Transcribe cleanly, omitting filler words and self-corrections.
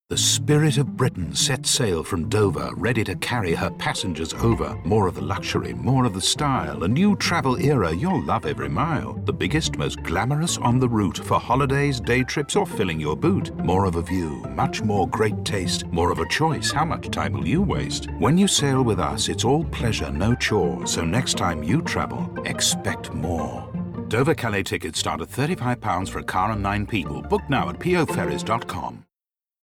The Spirit of Britain sets sail from Dover, ready to carry her passengers over. More of the luxury, more of the style, a new travel era you'll love every mile. The biggest, most glamorous on the route for holidays, day trips, or filling your boot. More of a view, much more great taste, more of a choice. How much time will you waste? When you sail with us, it's all pleasure, no chore. So next time you travel, expect more. Dover Calais tickets start at £35 for a car and 9 people. Book now at poferries.com.